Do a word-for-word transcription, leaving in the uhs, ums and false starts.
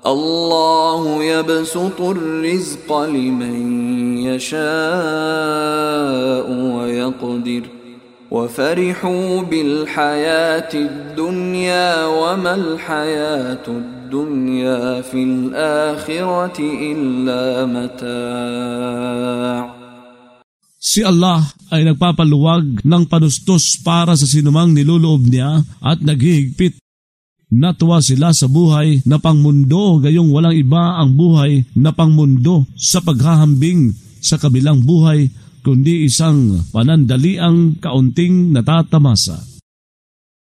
الله يبسط الرزق لمن يشاء ويقدر وفرحوا بالحياة الدنيا وما الحياة الدنيا في الآخرة إلا متاع. Si Allah ay nagpapaluwag ng panustos para sa sinumang niluloob niya at naghihigpit. Natuwa sila sa buhay na pangmundo gayong walang iba ang buhay na pangmundo sa paghahambing sa kabilang buhay kundi isang panandaliang kaunting natatamasa.